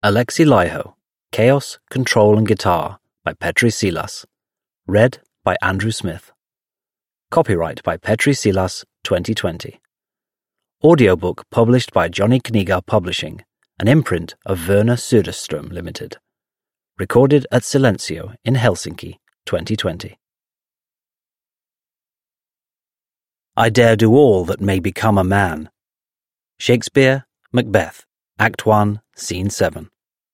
Alexi Laiho, Chaos, Control and Guitar by Petri Silas. Read by Andrew Smith. Copyright by Petri Silas 2020. Audiobook published by Johnny Kniga Publishing, an imprint of Werner Söderström Limited. Recorded at Silencio in Helsinki, 2020. I dare do all that may become a man. Shakespeare, Macbeth, Act 1, Scene 7.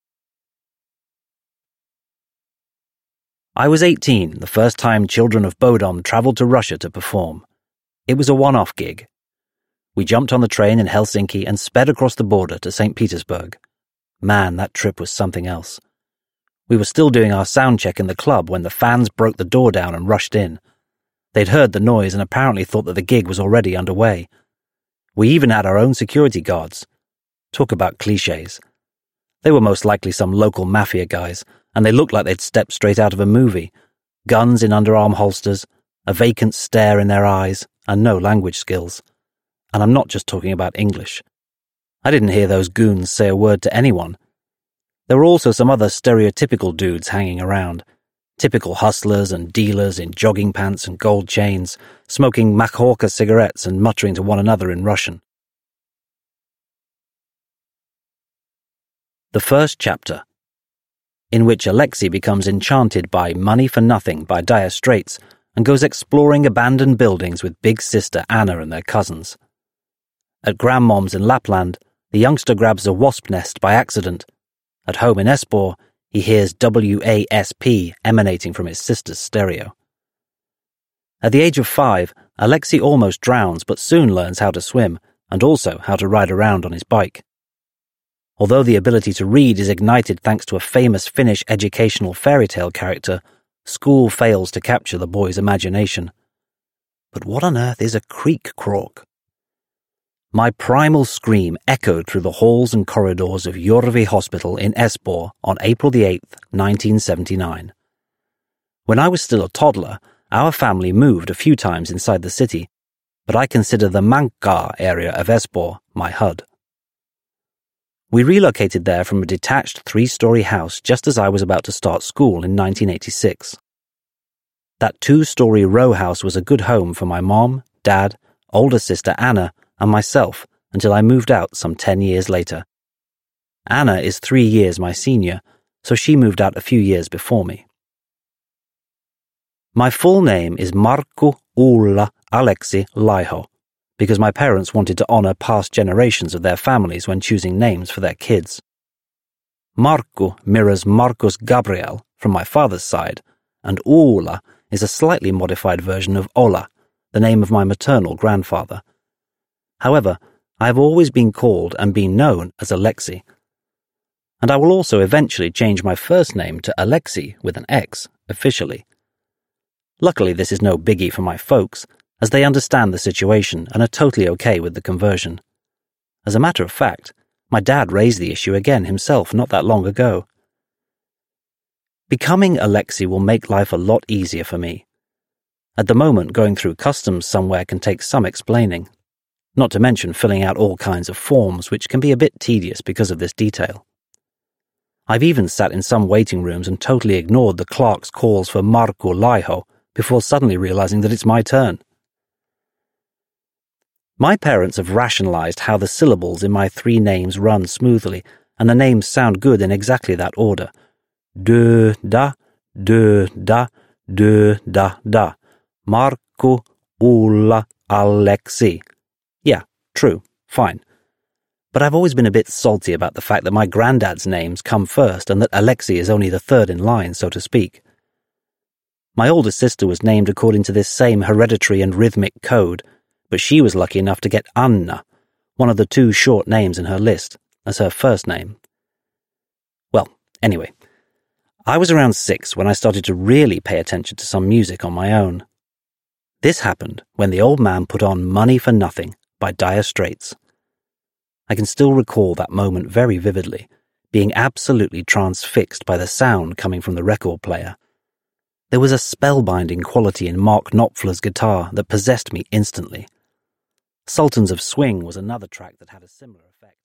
I was 18 the first time Children of Bodom travelled to Russia to perform. It was a one-off gig. We jumped on the train in Helsinki and sped across the border to St. Petersburg. Man, that trip was something else. We were still doing our sound check in the club when the fans broke the door down and rushed in. They'd heard the noise and apparently thought that the gig was already underway. We even had our own security guards. Talk about clichés. They were most likely some local mafia guys, and they looked like they'd stepped straight out of a movie. Guns in underarm holsters, a vacant stare in their eyes, and no language skills. And I'm not just talking about English. I didn't hear those goons say a word to anyone. There were also some other stereotypical dudes hanging around. Typical hustlers and dealers in jogging pants and gold chains, smoking Makhorka cigarettes and muttering to one another in Russian. The first chapter, in which Alexi becomes enchanted by Money for Nothing by Dire Straits and goes exploring abandoned buildings with big sister Anna and their cousins. At Grandmom's in Lapland, the youngster grabs a wasp nest by accident. At home in Espoo, he hears WASP emanating from his sister's stereo. At the age of 5, Alexi almost drowns but soon learns how to swim and also how to ride around on his bike. Although the ability to read is ignited thanks to a famous Finnish educational fairy tale character, school fails to capture the boy's imagination. But what on earth is a creek crawk? My primal scream echoed through the halls and corridors of Jorvi Hospital in Espoo on April the 8th, 1979. When I was still a toddler, our family moved a few times inside the city, but I consider the Mankkaa area of Espoo my HUD. We relocated there from a detached 3-story house just as I was about to start school in 1986. That 2-story row house was a good home for my mom, dad, older sister Anna, and myself until I moved out some 10 years later. Anna is 3 years my senior, so she moved out a few years before me. My full name is Markku Ulla Alexi Laiho, because my parents wanted to honor past generations of their families when choosing names for their kids. Markku mirrors Markus Gabriel from my father's side, and Ulla is a slightly modified version of Ola, the name of my maternal grandfather. However, I have always been called and been known as Alexi. And I will also eventually change my first name to Alexi with an X, officially. Luckily, this is no biggie for my folks, as they understand the situation and are totally okay with the conversion. As a matter of fact, my dad raised the issue again himself not that long ago. Becoming Alexi will make life a lot easier for me. At the moment, going through customs somewhere can take some explaining, not to mention filling out all kinds of forms, which can be a bit tedious because of this detail. I've even sat in some waiting rooms and totally ignored the clerk's calls for Markku Laiho before suddenly realizing that it's my turn. My parents have rationalized how the syllables in my 3 names run smoothly, and the names sound good in exactly that order. Da, da, da. Markku Ulla Alexi. Yeah, true, fine. But I've always been a bit salty about the fact that my granddad's names come first and that Alexi is only the third in line, so to speak. My older sister was named according to this same hereditary and rhythmic code, but she was lucky enough to get Anna, one of the 2 short names in her list, as her first name. Well, anyway, I was around 6 when I started to really pay attention to some music on my own. This happened when the old man put on Money for Nothing by Dire Straits. I can still recall that moment very vividly, being absolutely transfixed by the sound coming from the record player. There was a spellbinding quality in Mark Knopfler's guitar that possessed me instantly. Sultans of Swing was another track that had a similar effect.